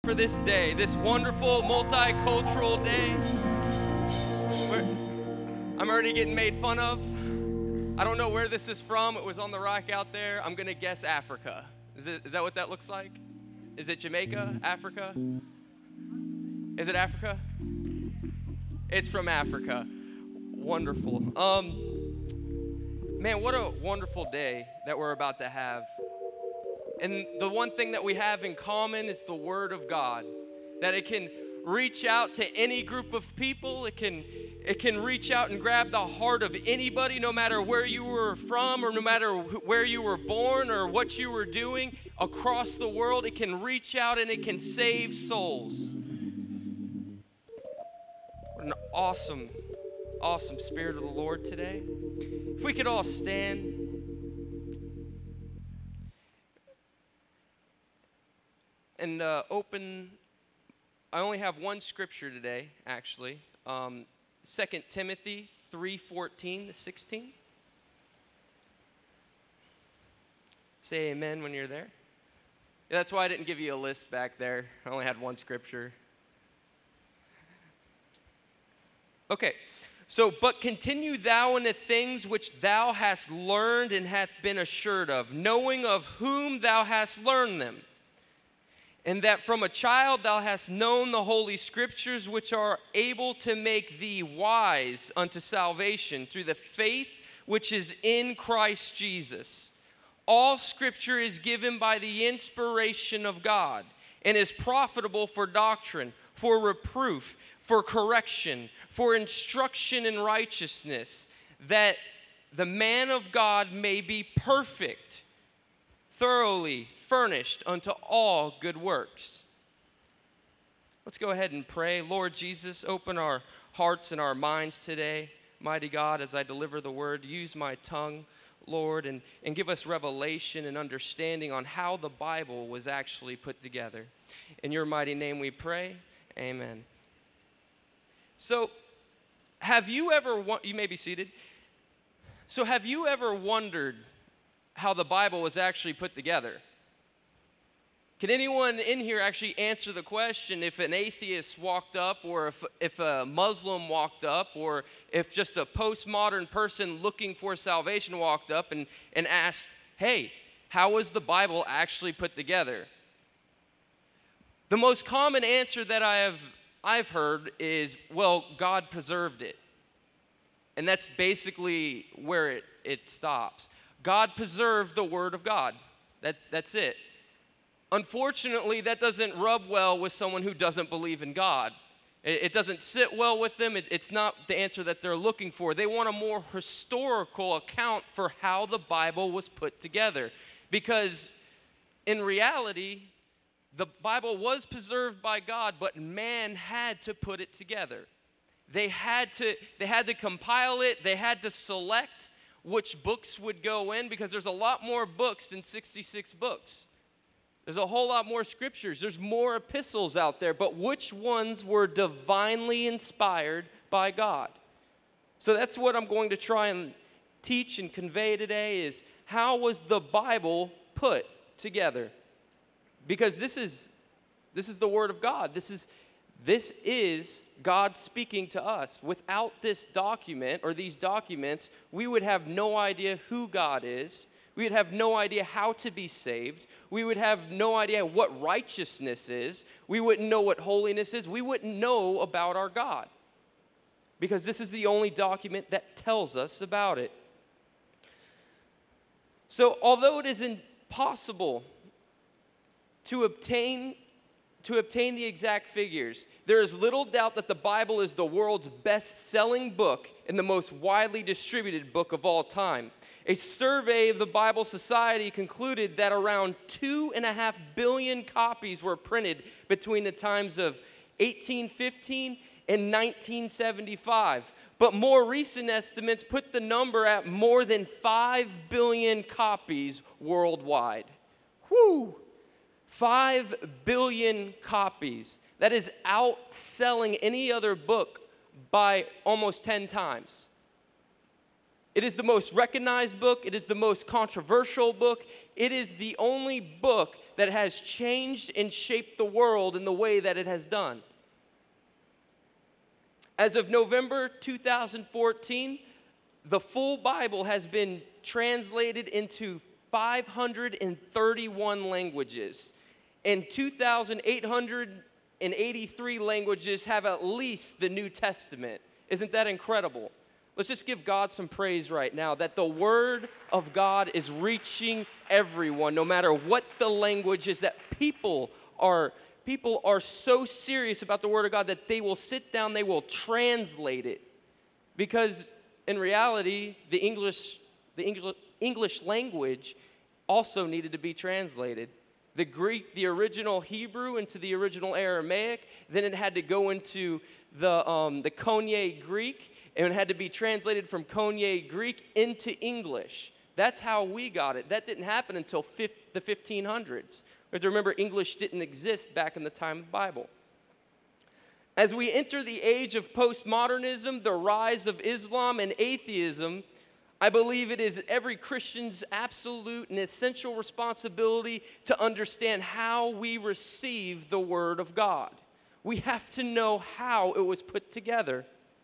for this day, this wonderful multicultural day. I'm already getting made fun of. I don't know where this is from. It was on the rock out there. I'm gonna guess Africa. Is that what that looks like? Is it Jamaica? Africa? Is it Africa? It's from Africa. Wonderful. Man, what a wonderful day that we're about to have. And the one thing that we have in common is the Word of God, that it can reach out to any group of people. It can reach out and grab the heart of anybody, no matter where you were from or no matter where you were born or what you were doing across the world. It can reach out and it can save souls. What an awesome, awesome Spirit of the Lord today. If we could all stand. And open, I only have one scripture today, actually. 2 Timothy 3:14-16. Say amen when you're there. That's why I didn't give you a list back there. I only had one scripture. Okay, so, but continue thou in the things which thou hast learned and hath been assured of, knowing of whom thou hast learned them. And that from a child thou hast known the holy scriptures, which are able to make thee wise unto salvation through the faith which is in Christ Jesus. All scripture is given by the inspiration of God and is profitable for doctrine, for reproof, for correction, for instruction in righteousness, that the man of God may be perfect, thoroughly furnished unto all good works. Let's go ahead and pray. Lord Jesus, open our hearts and our minds today. Mighty God, as I deliver the word, use my tongue, Lord, and give us revelation and understanding on how the Bible was actually put together. In your mighty name we pray, amen. So, have you ever, you may be seated. So have you ever wondered how the Bible was actually put together? Can anyone in here actually answer the question if an atheist walked up, or if a Muslim walked up, or if just a postmodern person looking for salvation walked up and asked, hey, how was the Bible actually put together? The most common answer that I've heard is, well, God preserved it. And that's basically where it stops. God preserved the Word of God. That's it. Unfortunately, that doesn't rub well with someone who doesn't believe in God. It doesn't sit well with them. It's not the answer that they're looking for. They want a more historical account for how the Bible was put together. Because in reality, the Bible was preserved by God, but man had to put it together. They had to compile it. They had to select which books would go in, because there's a lot more books than 66 books. There's a whole lot more scriptures. There's more epistles out there, but which ones were divinely inspired by God? So that's what I'm going to try and teach and convey today, is how was the Bible put together? Because this is the Word of God. This is God speaking to us. Without this document or these documents, we would have no idea who God is. We would have no idea how to be saved. We would have no idea what righteousness is. We wouldn't know what holiness is. We wouldn't know about our God, because this is the only document that tells us about it. So although it is impossible to obtain the exact figures, there is little doubt that the Bible is the world's best-selling book and the most widely distributed book of all time. A survey of the Bible Society concluded that around 2.5 billion copies were printed between the times of 1815 and 1975. But more recent estimates put the number at more than 5 billion copies worldwide. Whew! 5 billion copies. That is outselling any other book by almost 10 times. It is the most recognized book. It is the most controversial book. It is the only book that has changed and shaped the world in the way that it has done. As of November 2014, the full Bible has been translated into 531 languages, and 2,883 languages have at least the New Testament. Isn't that incredible? Let's just give God some praise right now that the Word of God is reaching everyone, no matter what the language is, that people are so serious about the Word of God that they will sit down, they will translate it. Because in reality, the English language also needed to be translated. The Greek, the original Hebrew into the original Aramaic, then it had to go into the Koine Greek, and it had to be translated from Koine Greek into English. That's how we got it. That didn't happen until the 1500s. We have to remember English didn't exist back in the time of the Bible. As we enter the age of postmodernism, the rise of Islam and atheism, I believe it is every Christian's absolute and essential responsibility to understand how we receive the Word of God. We have to know how it was put together.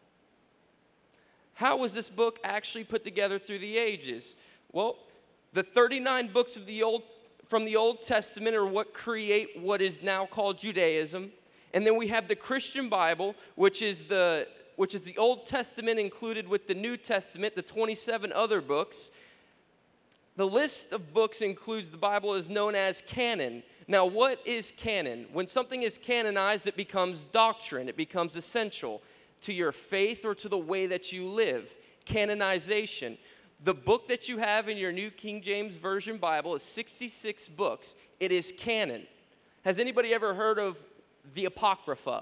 How was this book actually put together through the ages? Well, the 39 books from the Old Testament are what create what is now called Judaism. And then we have the Christian Bible, which is the Old Testament included with the New Testament, the 27 other books. The list of books includes the Bible is known as canon. Now, what is canon? When something is canonized, it becomes doctrine. It becomes essential to your faith or to the way that you live. Canonization. The book that you have in your New King James Version Bible is 66 books. It is canon. Has anybody ever heard of the Apocrypha?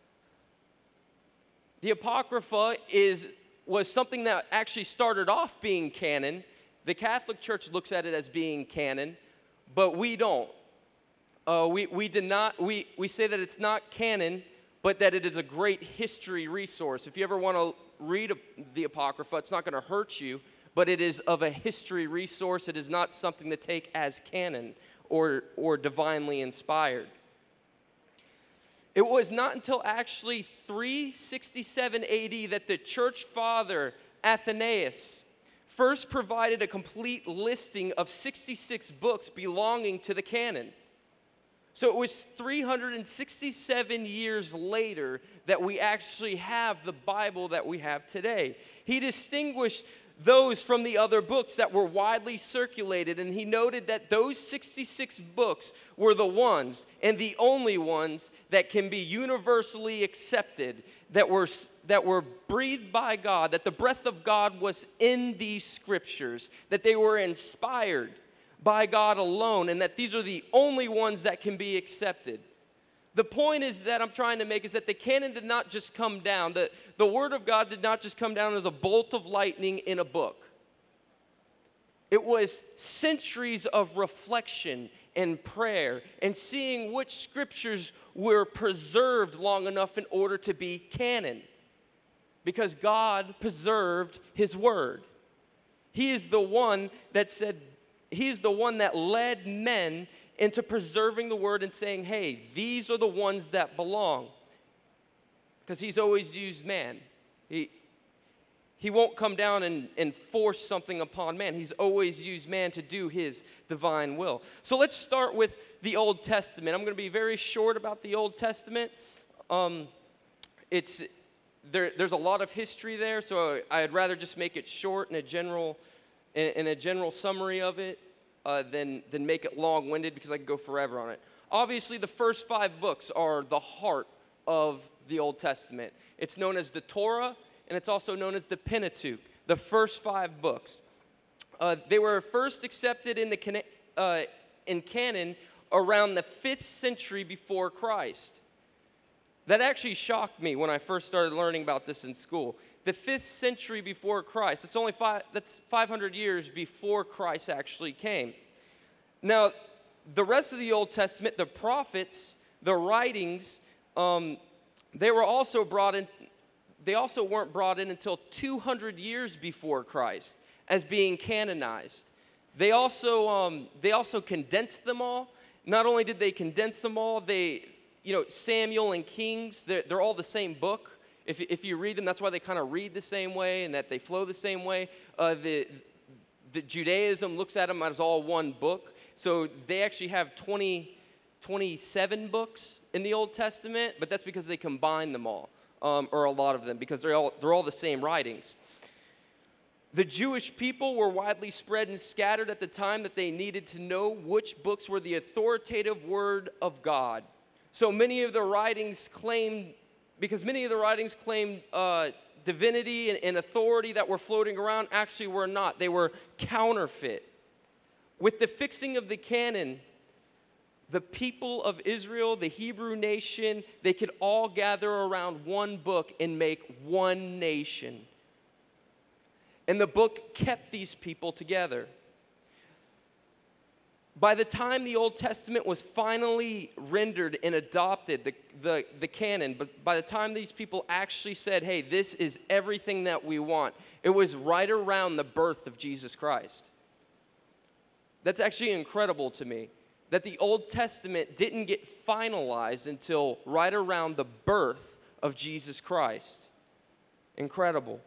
The Apocrypha was something that actually started off being canon. The Catholic Church looks at it as being canon, but we don't. We say that it's not canon, but that it is a great history resource. If you ever want to read the Apocrypha, it's not going to hurt you, but it is of a history resource. It is not something to take as canon or divinely inspired. It was not until actually 367 AD that the church father Athanasius first provided a complete listing of 66 books belonging to the canon. So it was 367 years later that we actually have the Bible that we have today. He distinguished those from the other books that were widely circulated, and he noted that those 66 books were the ones and the only ones that can be universally accepted, that were breathed by God, that the breath of God was in these scriptures, that they were inspired by God alone, and that these are the only ones that can be accepted. The point is that I'm trying to make is that the canon did not just come down. The Word of God did not just come down as a bolt of lightning in a book. It was centuries of reflection and prayer and seeing which scriptures were preserved long enough in order to be canon. Because God preserved His Word. He is the one that said, He is the one that led men into preserving the Word and saying, hey, these are the ones that belong. Because He's always used man. He won't come down and force something upon man. He's always used man to do His divine will. So let's start with the Old Testament. I'm going to be very short about the Old Testament. There's a lot of history there, so I'd rather just make it short in a general summary of it. Than make it long-winded, because I could go forever on it. Obviously, the first 5 books are the heart of the Old Testament. It's known as the Torah, and it's also known as the Pentateuch, the first 5 books. They were first accepted in canon around the 5th century before Christ. That actually shocked me when I first started learning about this in school. The 5th century before Christ. That's 500 years before Christ actually came. Now, the rest of the Old Testament, the prophets, the writings, they were also brought in weren't brought in until 200 years before Christ as being canonized. They also condensed them all. Not only did they condense them all, Samuel and Kings, they're all the same book. If you read them, that's why they kind of read the same way and that they flow the same way. The Judaism looks at them as all one book. So they actually have 27 books in the Old Testament, but that's because they combine them all, or a lot of them, because they're all the same writings. The Jewish people were widely spread and scattered at the time that they needed to know which books were the authoritative word of God. So many of the writings claimed divinity and authority that were floating around actually were not. They were counterfeit. With the fixing of the canon, the people of Israel, the Hebrew nation, they could all gather around one book and make one nation. And the book kept these people together. By the time the Old Testament was finally rendered and adopted, the canon, but by the time these people actually said, hey, this is everything that we want, it was right around the birth of Jesus Christ. That's actually incredible to me, that the Old Testament didn't get finalized until right around the birth of Jesus Christ. Incredible.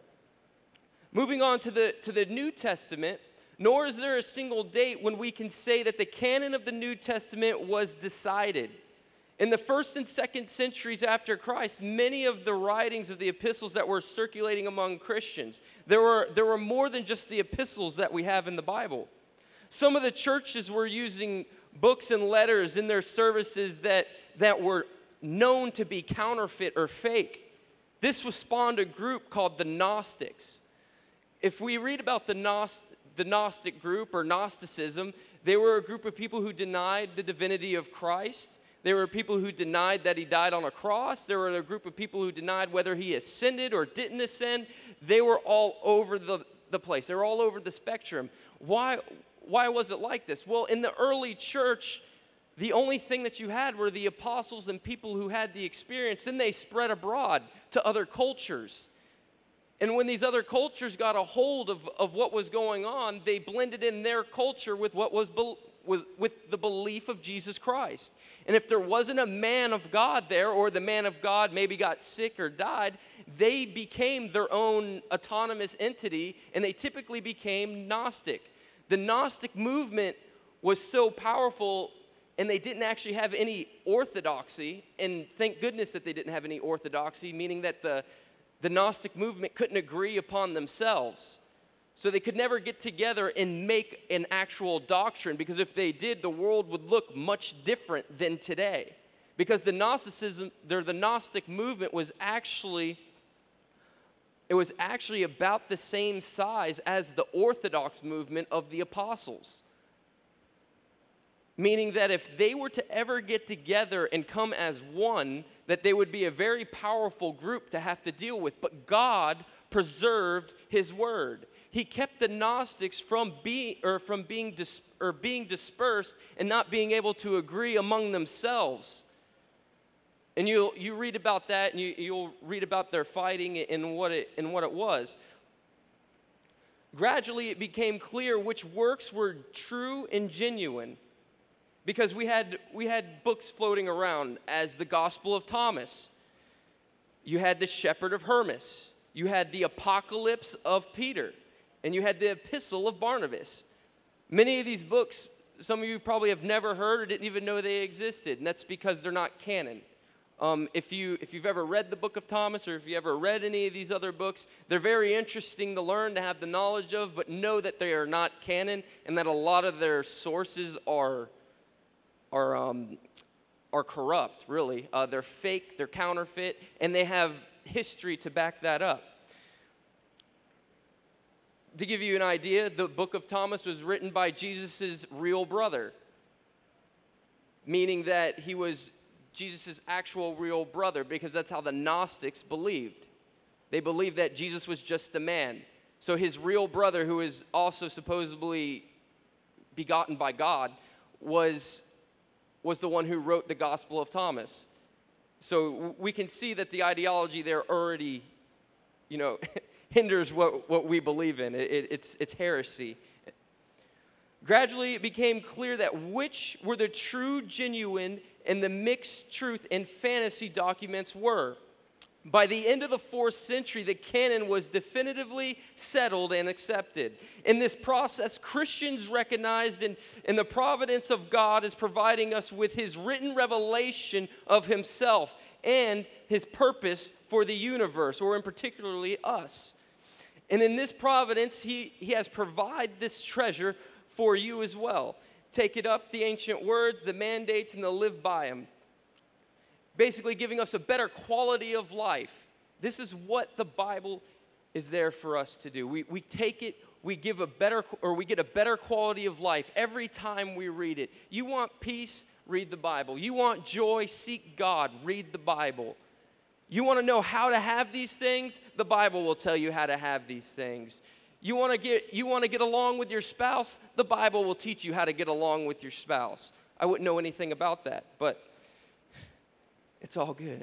Moving on to the New Testament, nor is there a single date when we can say that the canon of the New Testament was decided. In the 1st and 2nd centuries after Christ, many of the writings of the epistles that were circulating among Christians, there were more than just the epistles that we have in the Bible. Some of the churches were using books and letters in their services that were known to be counterfeit or fake. This spawned a group called the Gnostics. If we read about the Gnostic group or Gnosticism, they were a group of people who denied the divinity of Christ. They were people who denied that he died on a cross. There were a group of people who denied whether he ascended or didn't ascend. They were all over the place. They were all over the spectrum. Why was it like this? Well, in the early church, the only thing that you had were the apostles and people who had the experience. Then they spread abroad to other cultures. And when these other cultures got a hold of what was going on, they blended in their culture with what was with the belief of Jesus Christ. And if there wasn't a man of God there, or the man of God maybe got sick or died, they became their own autonomous entity, and they typically became Gnostic. The Gnostic movement was so powerful, and they didn't actually have any orthodoxy, and thank goodness that they didn't have any orthodoxy, meaning that the Gnostic movement couldn't agree upon themselves. So they could never get together and make an actual doctrine, because if they did, the world would look much different than today. Because the Gnostic movement was actually about the same size as the Orthodox movement of the apostles. Meaning that if they were to ever get together and come as one, that they would be a very powerful group to have to deal with. But God preserved his word. He kept the Gnostics from being dispersed and not being able to agree among themselves. And you read about that, and you'll read about their fighting and what it was. Gradually, it became clear which works were true and genuine, because we had books floating around as the Gospel of Thomas. You had the Shepherd of Hermas. You had the Apocalypse of Peter. And you had the Epistle of Barnabas. Many of these books, some of you probably have never heard or didn't even know they existed, and that's because they're not canon. If you've ever read the book of Thomas, or if you ever read any of these other books, they're very interesting to learn, to have the knowledge of, but know that they are not canon, and that a lot of their sources are corrupt, really. They're fake, they're counterfeit, and they have history to back that up. To give you an idea, the book of Thomas was written by Jesus' real brother, meaning that he was Jesus' actual real brother, because that's how the Gnostics believed. They believed that Jesus was just a man. So his real brother, who is also supposedly begotten by God, was the one who wrote the Gospel of Thomas. So we can see that the ideology there already hinders what we believe in. It's heresy. Gradually, it became clear that which were the true, genuine, and the mixed truth and fantasy documents were. By the end of the 4th century, the canon was definitively settled and accepted. In this process, Christians recognized in the providence of God as providing us with his written revelation of himself and his purpose for the universe, or in particularly us. And in this providence, he has provided this treasure for you as well. Take it up, the ancient words, the mandates, and they'll live by them. Basically giving us a better quality of life. This is what the Bible is there for us to do. We take it, we get a better quality of life every time we read it. You want peace? Read the Bible. You want joy? Seek God. Read the Bible. You want to know how to have these things? The Bible will tell you how to have these things. You want to get along with your spouse? The Bible will teach you how to get along with your spouse. I wouldn't know anything about that, but it's all good.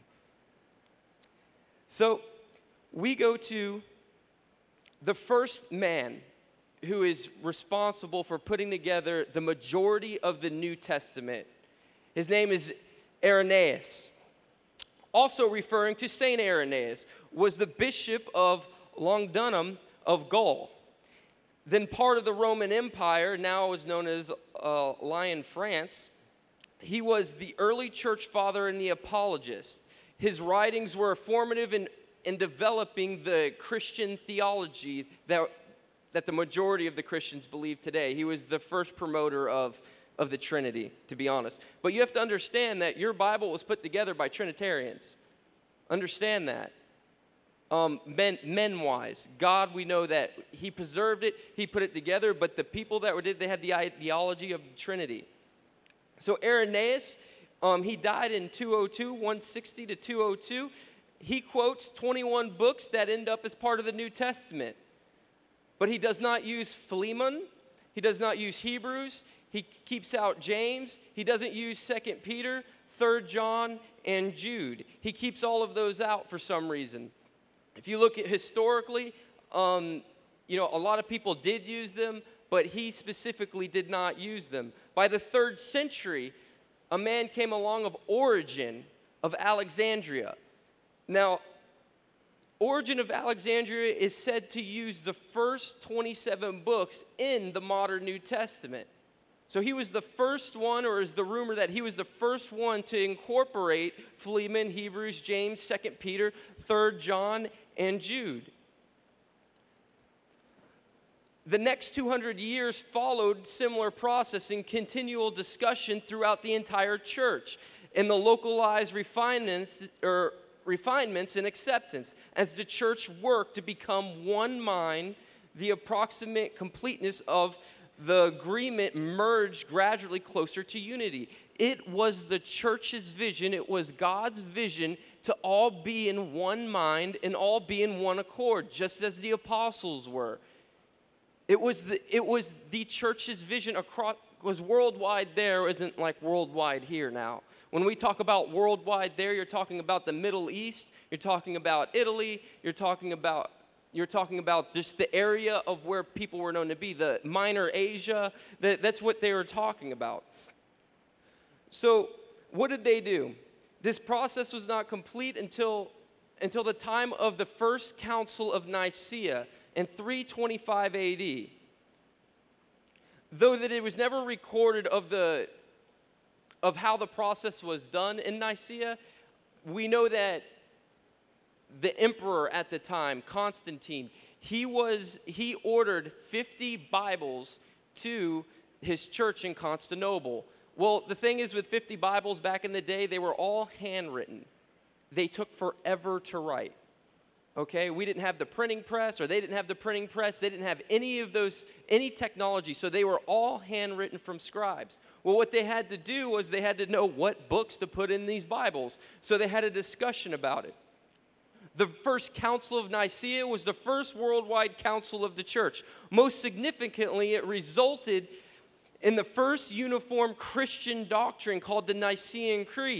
So we go to the first man who is responsible for putting together the majority of the New Testament. His name is Irenaeus. Also referring to Saint Irenaeus, was the bishop of Lugdunum of Gaul. Then part of the Roman Empire, now is known as Lyon, France. He was the early church father and the apologist. His writings were formative in developing the Christian theology that the majority of the Christians believe today. He was the first promoter of the Trinity, to be honest. But you have to understand that your Bible was put together by Trinitarians. Understand that. Men-wise, God, we know that he preserved it, he put it together, but the people that did, they had the ideology of the Trinity. So Irenaeus, he died in 202, 160 to 202. He quotes 21 books that end up as part of the New Testament. But he does not use Philemon. He does not use Hebrews. He keeps out James. He doesn't use 2 Peter, 3 John, and Jude. He keeps all of those out for some reason. If you look at historically, a lot of people did use them, but he specifically did not use them. By the 3rd century, a man came along of Origen of Alexandria. Now, Origen of Alexandria is said to use the first 27 books in the modern New Testament. So he was the first one, or is the rumor that he was the first one to incorporate Philemon, Hebrews, James, 2 Peter, 3 John, and Jude. The next 200 years followed similar process and continual discussion throughout the entire church in the localized refinements and acceptance as the church worked to become one mind. The approximate completeness of the agreement merged gradually closer to unity. It was the church's vision, it was God's vision to all be in one mind and all be in one accord, just as the apostles were. It was the church's vision across, was worldwide there, isn't like worldwide here now. When we talk about worldwide there, you're talking about the Middle East, you're talking about Italy, you're talking about just the area of where people were known to be, the Minor Asia. That's what they were talking about. So what did they do? This process was not complete until the time of the First Council of Nicaea in 325 AD. Though that it was never recorded of how the process was done in Nicaea, we know that the emperor at the time, Constantine, he ordered 50 Bibles to his church in Constantinople. Well, the thing is with 50 Bibles back in the day, they were all handwritten. They took forever to write. Okay, we didn't have the printing press, or they didn't have the printing press. They didn't have any technology, so they were all handwritten from scribes. Well, what they had to do was they had to know what books to put in these Bibles, so they had a discussion about it. The First Council of Nicaea was the first worldwide council of the church. Most significantly, it resulted in the first uniform Christian doctrine called the Nicene Creed.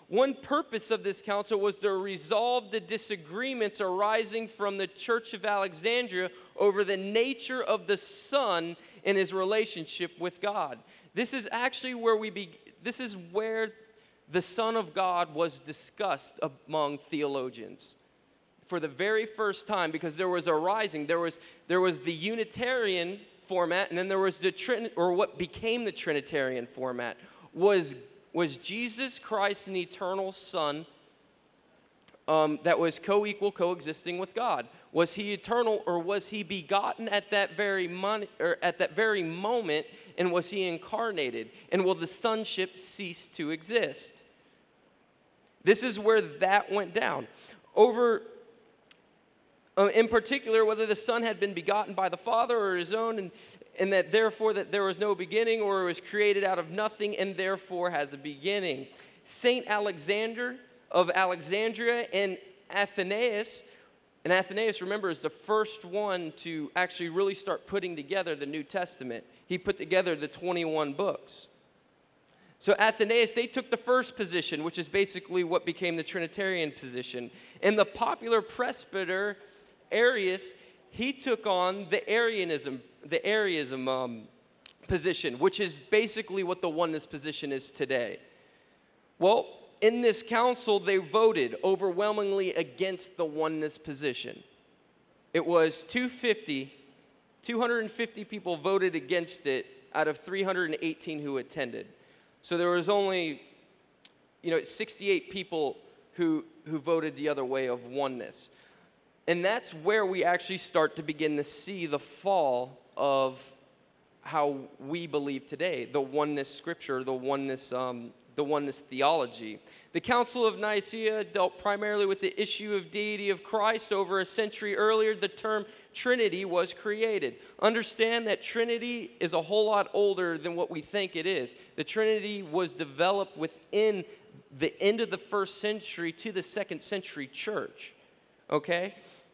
One purpose of this council was to resolve the disagreements arising from the Church of Alexandria over the nature of the Son and his relationship with God. This is actually where this is where the Son of God was discussed among theologians for the very first time, because there was a rising. There was the Unitarian format, and then there was what became the Trinitarian format. Was Jesus Christ an eternal Son that was co-equal, coexisting with God? Was he eternal, or was he begotten at that very moment, and was he incarnated? And will the sonship cease to exist? This is where that went down. In particular, whether the Son had been begotten by the Father or his own, and that therefore that there was no beginning, or was created out of nothing and therefore has a beginning. Saint Alexander of Alexandria and Athanasius, remember, is the first one to actually really start putting together the New Testament. He put together the 21 books. So Athanasius, they took the first position, which is basically what became the Trinitarian position. And the popular presbyter Arius, he took on the Arianism position, which is basically what the oneness position is today. Well, in this council, they voted overwhelmingly against the oneness position. It was 250 people voted against it out of 318 who attended. So there was only, 68 people who voted the other way of oneness. And that's where we actually start to begin to see the fall of how we believe today, the oneness scripture, the oneness theology. The Council of Nicaea dealt primarily with the issue of deity of Christ. Over a century earlier, the term Trinity was created. Understand that Trinity is a whole lot older than what we think it is. The Trinity was developed within the end of the first century to the second century church. Okay?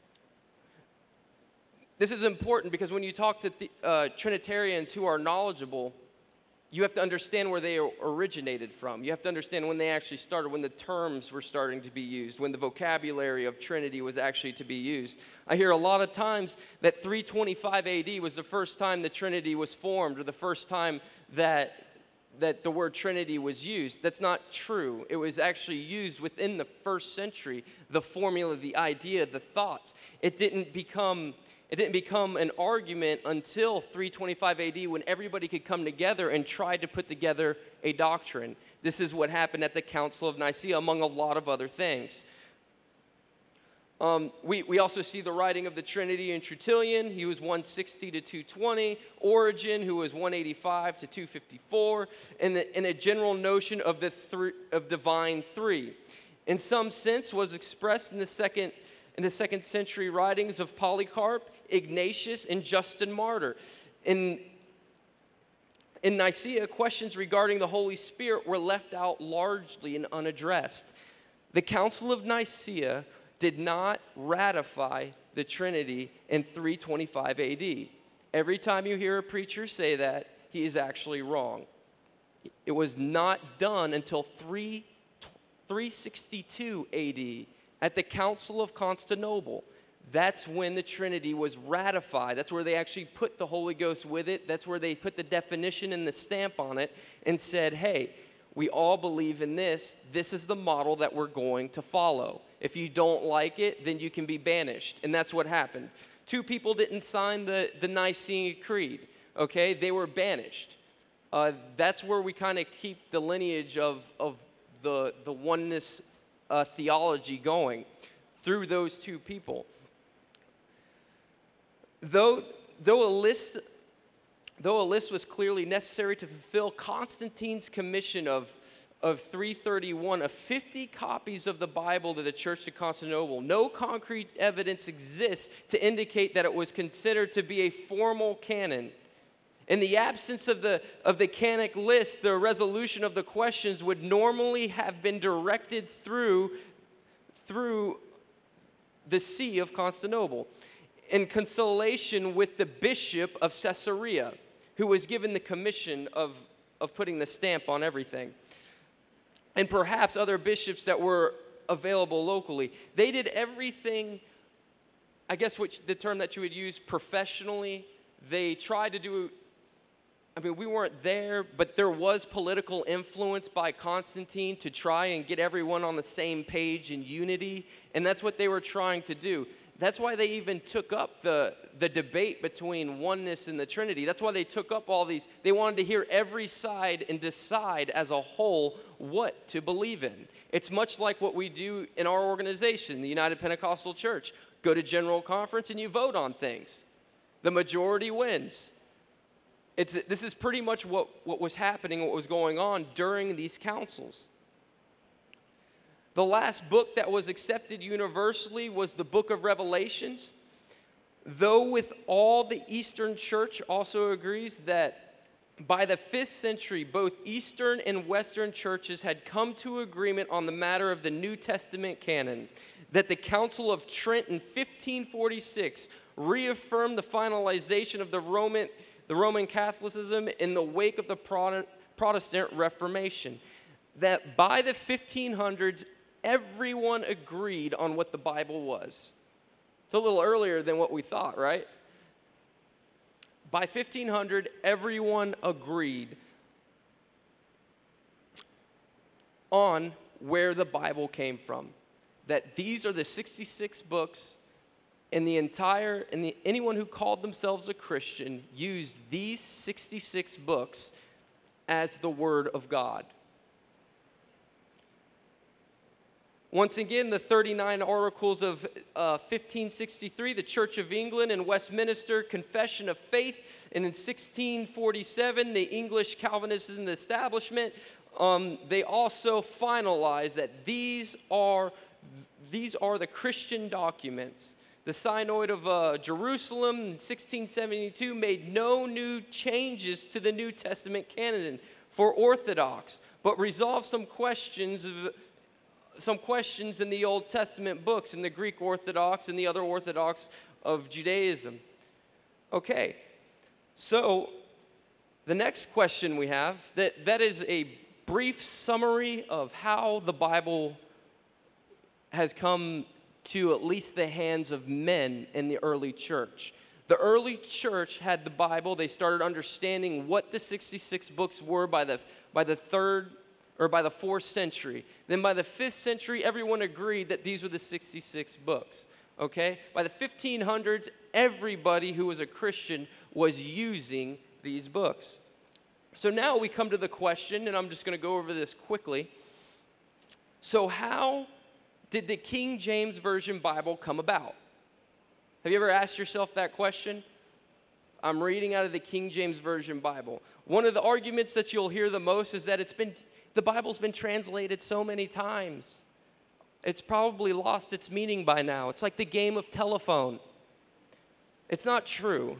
This is important because when you talk to Trinitarians who are knowledgeable, you have to understand where they originated from. You have to understand when they actually started, when the terms were starting to be used, when the vocabulary of Trinity was actually to be used. I hear a lot of times that 325 AD was the first time the Trinity was formed, or the first time that the word Trinity was used. That's not true. It was actually used within the first century, the formula, the idea, the thoughts. It didn't become an argument until 325 AD, when everybody could come together and try to put together a doctrine. This is what happened at the Council of Nicaea, among a lot of other things. We also see the writing of the Trinity in Tertullian. He was 160 to 220. Origen, who was 185 to 254. And a general notion of of divine three. In some sense, was expressed in the second century writings of Polycarp, Ignatius, and Justin Martyr. In Nicaea, questions regarding the Holy Spirit were left out largely and unaddressed. The Council of Nicaea did not ratify the Trinity in 325 AD. Every time you hear a preacher say that, he is actually wrong. It was not done until 362 AD at the Council of Constantinople. That's when the Trinity was ratified. That's where they actually put the Holy Ghost with it. That's where they put the definition and the stamp on it and said, hey, we all believe in this. This is the model that we're going to follow. If you don't like it, then you can be banished. And that's what happened. 2 people didn't sign the Nicene Creed. Okay, they were banished. That's where we kind of keep the lineage of the oneness theology going, through those 2 people. Though a list was clearly necessary to fulfill Constantine's commission of 331 of 50 copies of the Bible to the Church of Constantinople, no concrete evidence exists to indicate that it was considered to be a formal canon. In the absence of the canonic list, the resolution of the questions would normally have been directed through the See of Constantinople, in consultation with the Bishop of Caesarea, who was given the commission of putting the stamp on everything. and perhaps other bishops that were available locally. They did everything, I guess the term that you would use, professionally. They tried to do, we weren't there, but there was political influence by Constantine to try and get everyone on the same page in unity, and that's what they were trying to do. That's why they even took up the debate between oneness and the Trinity. That's why they took up all these. They wanted to hear every side and decide as a whole what to believe in. It's much like what we do in our organization, the United Pentecostal Church. Go to General Conference and you vote on things. The majority wins. This is pretty much what was happening, what was going on during these councils. The last book that was accepted universally was the book of Revelations. Though with all, the Eastern Church also agrees that by the 5th century, both Eastern and Western churches had come to agreement on the matter of the New Testament canon, that the Council of Trent in 1546 reaffirmed the finalization of the Roman Catholicism in the wake of the Protestant Reformation, that by the 1500s, everyone agreed on what the Bible was. It's a little earlier than what we thought, right? By 1500, everyone agreed on where the Bible came from. That these are the 66 books, and anyone who called themselves a Christian used these 66 books as the Word of God. Once again, the 39 Oracles of 1563, the Church of England and Westminster Confession of Faith, and in 1647, the English Calvinist establishment, they also finalized that these are the Christian documents. The Synod of Jerusalem in 1672 made no new changes to the New Testament canon for Orthodox, but resolved some questions in the Old Testament books, in the Greek Orthodox and the other Orthodox of Judaism. Okay, so the next question we have, that is a brief summary of how the Bible has come to at least the hands of men in the early church. The early church had the Bible. They started understanding what the 66 books were by the 4th century. Then by the 5th century, everyone agreed that these were the 66 books. Okay? By the 1500s, everybody who was a Christian was using these books. So now we come to the question, and I'm just going to go over this quickly. So how did the King James Version Bible come about? Have you ever asked yourself that question? I'm reading out of the King James Version Bible. One of the arguments that you'll hear the most is that the Bible's been translated so many times. It's probably lost its meaning by now. It's like the game of telephone. It's not true.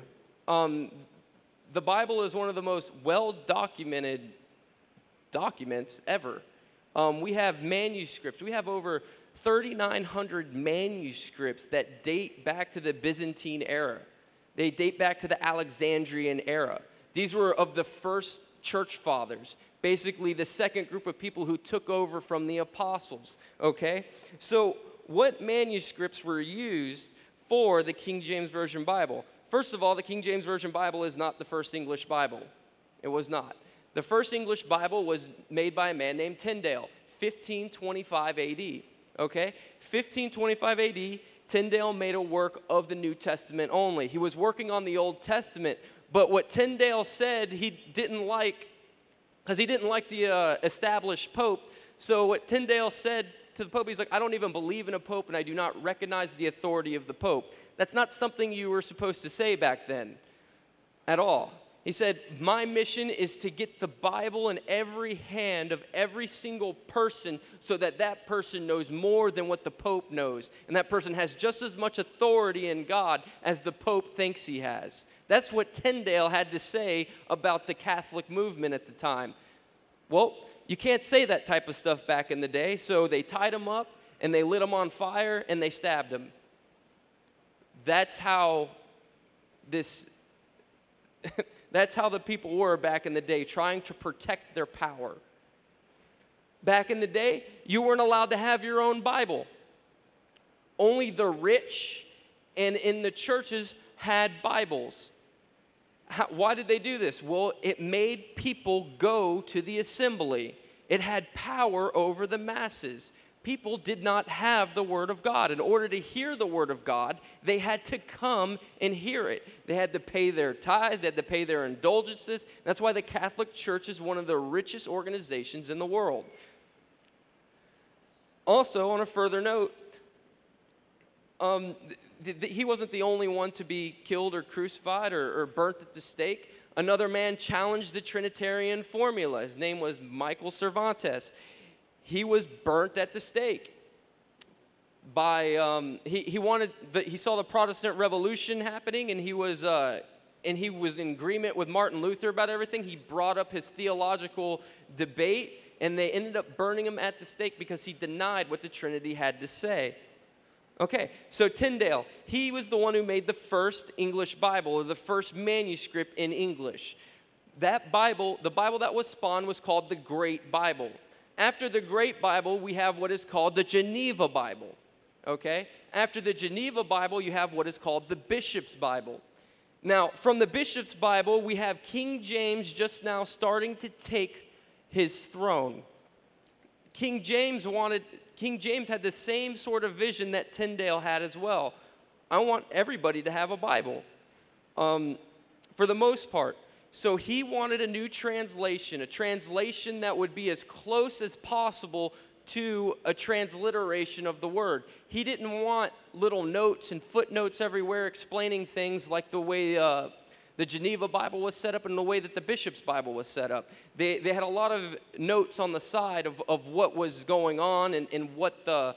The Bible is one of the most well-documented documents ever. We have manuscripts. We have over 3,900 manuscripts that date back to the Byzantine era. They date back to the Alexandrian era. These were of the first church fathers, basically the second group of people who took over from the apostles, okay? So what manuscripts were used for the King James Version Bible? First of all, the King James Version Bible is not the first English Bible. It was not. The first English Bible was made by a man named Tyndale, 1525 AD. Okay? 1525 AD, Tyndale made a work of the New Testament only. He was working on the Old Testament, but what Tyndale said he didn't like, because he didn't like the established pope. So what Tyndale said to the pope, he's like, I don't even believe in a pope, and I do not recognize the authority of the pope. That's not something you were supposed to say back then at all. He said, my mission is to get the Bible in every hand of every single person so that that person knows more than what the Pope knows. And that person has just as much authority in God as the Pope thinks he has. That's what Tyndale had to say about the Catholic movement at the time. Well, you can't say that type of stuff back in the day, so they tied him up and they lit him on fire and they stabbed him. That's how That's how the people were back in the day, trying to protect their power. Back in the day, you weren't allowed to have your own Bible. Only the rich and in the churches had Bibles. Why did they do this? Well, it made people go to the assembly. It had power over the masses. People did not have the Word of God. In order to hear the Word of God, they had to come and hear it. They had to pay their tithes. They had to pay their indulgences. That's why the Catholic Church is one of the richest organizations in the world. Also, on a further note, he wasn't the only one to be killed or crucified or burnt at the stake. Another man challenged the Trinitarian formula. His name was Michael Cervantes. He was burnt at the stake. He saw the Protestant Revolution happening, and he was in agreement with Martin Luther about everything. He brought up his theological debate, and they ended up burning him at the stake because he denied what the Trinity had to say. Okay, so Tyndale, he was the one who made the first English Bible, or the first manuscript in English. That Bible, the Bible that was spawned, was called the Great Bible. After the Great Bible, we have what is called the Geneva Bible. Okay? After the Geneva Bible, you have what is called the Bishop's Bible. Now, from the Bishop's Bible, we have King James just now starting to take his throne. King James had the same sort of vision that Tyndale had as well. I want everybody to have a Bible, for the most part. So he wanted a new translation, a translation that would be as close as possible to a transliteration of the word. He didn't want little notes and footnotes everywhere explaining things like the way the Geneva Bible was set up and the way that the Bishop's Bible was set up. They had a lot of notes on the side of what was going on and what the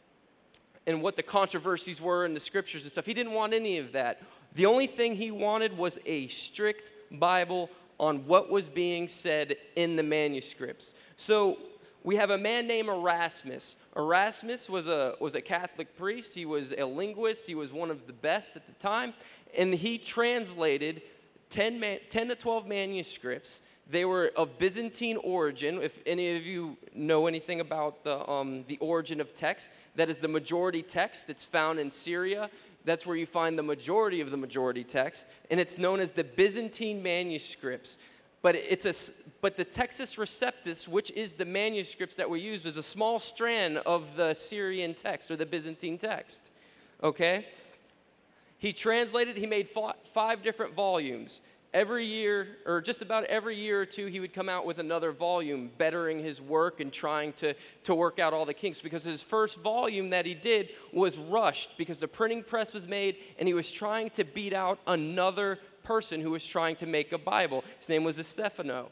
controversies were in the scriptures and stuff. He didn't want any of that. The only thing he wanted was a strict Bible on what was being said in the manuscripts. So we have a man named Erasmus. Erasmus was a Catholic priest. He was a linguist. He was one of the best at the time. And he translated 10 to 12 manuscripts. They were of Byzantine origin. If any of you know anything about the origin of text, that is the majority text. It's found in Syria. That's where you find the majority of the majority text. And it's known as the Byzantine manuscripts. But the Textus Receptus, which is the manuscripts that were used, was a small strand of the Syrian text or the Byzantine text. Okay? He translated, he made 5 different volumes. Every year, or just about every year or two, he would come out with another volume, bettering his work and trying to work out all the kinks. Because his first volume that he did was rushed because the printing press was made, and he was trying to beat out another person who was trying to make a Bible. His name was Estefano.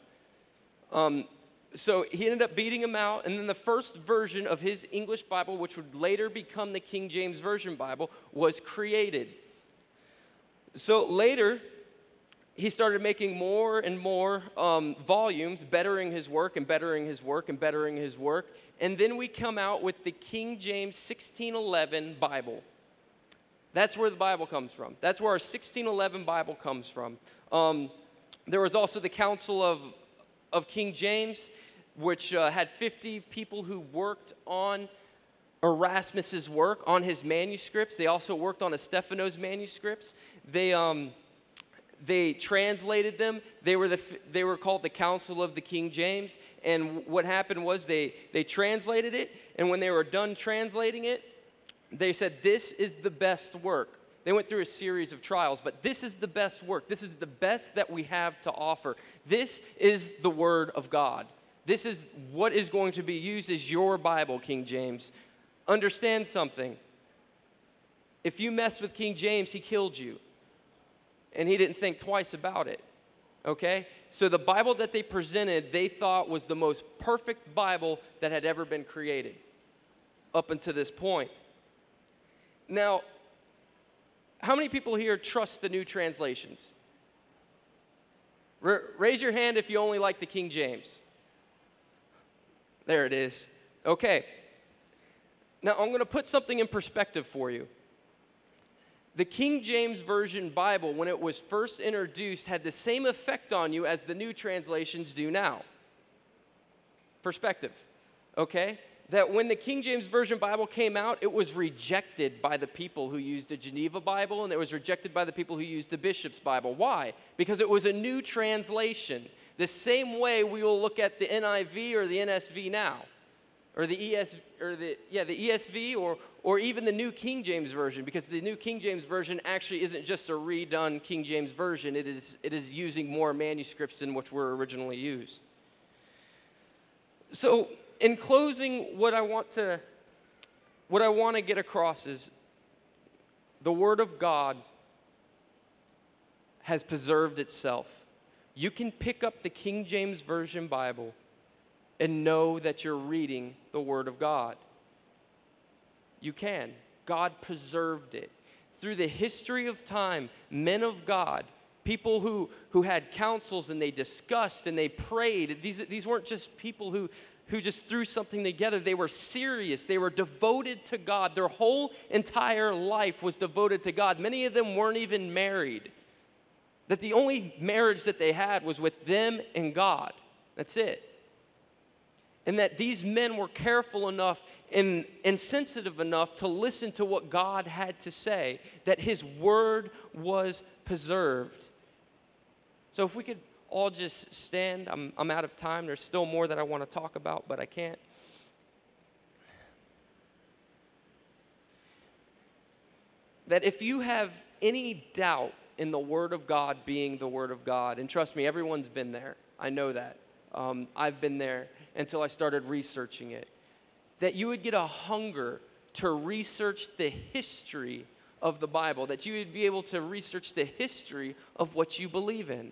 So he ended up beating him out, and then the first version of his English Bible, which would later become the King James Version Bible, was created. So later, he started making more and more volumes, bettering his work and bettering his work and bettering his work. And then we come out with the King James 1611 Bible. That's where the Bible comes from. That's where our 1611 Bible comes from. There was also the Council of King James, which had 50 people who worked on Erasmus's work, on his manuscripts. They also worked on Estefano's manuscripts. They translated them. They were called the Council of the King James. And what happened was they translated it, and when they were done translating it, they said, this is the best work. They went through a series of trials, but this is the best work. This is the best that we have to offer. This is the Word of God. This is what is going to be used as your Bible, King James. Understand something. If you mess with King James, he killed you. And he didn't think twice about it. Okay? So the Bible that they presented, they thought was the most perfect Bible that had ever been created up until this point. Now, how many people here trust the new translations? Raise your hand if you only like the King James. There it is. Okay. Now, I'm going to put something in perspective for you. The King James Version Bible, when it was first introduced, had the same effect on you as the new translations do now. Perspective. okay? That when the King James Version Bible came out, it was rejected by the people who used the Geneva Bible, and it was rejected by the people who used the Bishop's Bible. Why? Because it was a new translation. The same way we will look at the NIV or the NSV now, or the ESV, or even the New King James Version, because the New King James Version actually isn't just a redone King James Version. It is using more manuscripts than which were originally used. So, in closing, what I want to get across is the Word of God has preserved itself. You can pick up the King James Version Bible and know that you're reading the Word of God. You can. God preserved it. Through the history of time, men of God, people who had councils and they discussed and they prayed. These weren't just people who just threw something together. They were serious. They were devoted to God. Their whole entire life was devoted to God. Many of them weren't even married. That the only marriage that they had was with them and God. That's it. And that these men were careful enough and sensitive enough to listen to what God had to say, that his word was preserved. So if we could all just stand. I'm out of time. There's still more that I want to talk about, but I can't. That if you have any doubt in the Word of God being the Word of God, and trust me, everyone's been there. I know that. I've been there until I started researching it. That you would get a hunger to research the history of the Bible, that you would be able to research the history of what you believe in.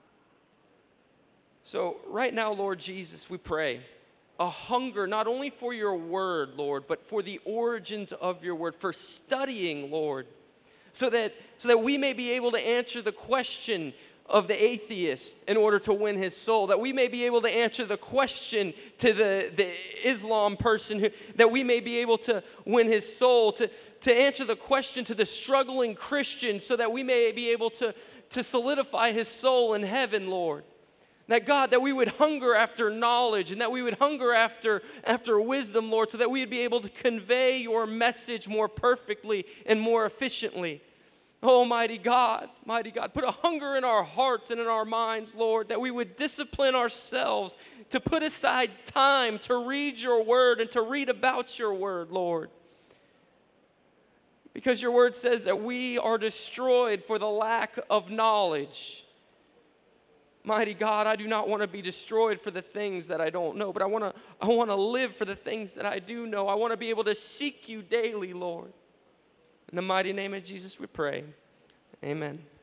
So right now, Lord Jesus, we pray a hunger not only for your word, Lord, but for the origins of your word, for studying, Lord, so that we may be able to answer the question of the atheist in order to win his soul, that we may be able to answer the question to the Islam person, that we may be able to win his soul, to answer the question to the struggling Christian, so that we may be able to solidify his soul in heaven, Lord. That God, that we would hunger after knowledge and that we would hunger after wisdom, Lord, so that we would be able to convey your message more perfectly and more efficiently. Oh, mighty God, put a hunger in our hearts and in our minds, Lord, that we would discipline ourselves to put aside time to read your word and to read about your word, Lord. Because your word says that we are destroyed for the lack of knowledge. Mighty God, I do not want to be destroyed for the things that I don't know, but I want to live for the things that I do know. I want to be able to seek you daily, Lord. In the mighty name of Jesus we pray. Amen.